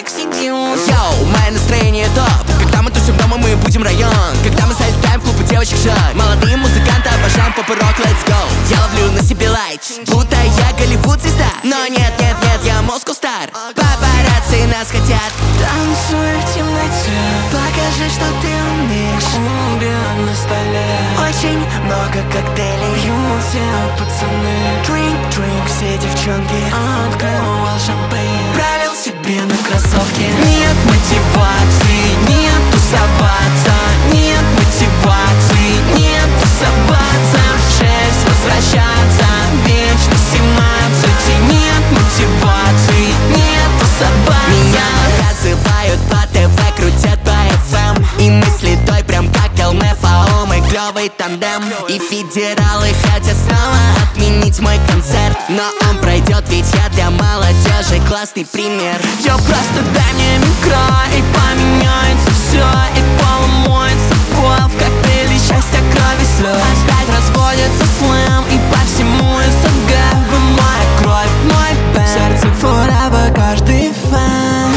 Йоу, мое настроение топ. Когда мы тусим дома, мы будем район. Когда мы залетаем в клубы, девочек жаль. Молодые музыканты обожаем поп-рок, let's go. Я ловлю на себе лайт, будто я Голливуд звезда. Но нет, нет, нет, я Moscow Star. Папарацци нас хотят. Танцуй в темноте, Покажи, что ты умеешь. клубе на столе Очень много коктейлей, пьют все пацаны. drink, drink, все девчонки. Открывал шампейн, Правил себе на кроссовке. нет мотивации, нет тусоваться, нет мотивации, нет тусоваться. В 6 возвращаться, вечно 17. И нет мотивации, нет тусоваться. Меня называют по ТВ, крутят по FM. И мысли той прям как ЛМФАО. Мы клёвый тандем. И федералы хотят снова отменить мой концерт. Но он пройдет, ведь я для молодежи классный пример. Я просто дай мне микро, и поменяется все. И полумоется пол в коктейле счастья, крови, слез. Опять разводится слэм, и по всему СНГ вы моя кровь, мой бэнд. Сердце forever, каждый фэн.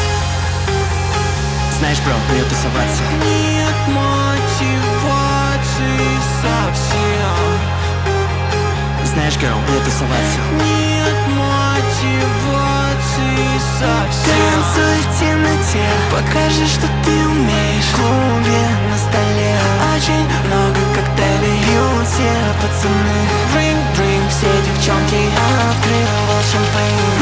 Знаешь, бро, мне тусоваться. Нет мотивации совсем. Знаешь, girl, мне тусоваться. Нет мотивации совсем. Танцуй в темноте. Покажи, что ты умеешь. В клубе на столе. Очень много коктейлей, Пьют все пацаны. drink, drink, все девчонки. Открывал шампейн.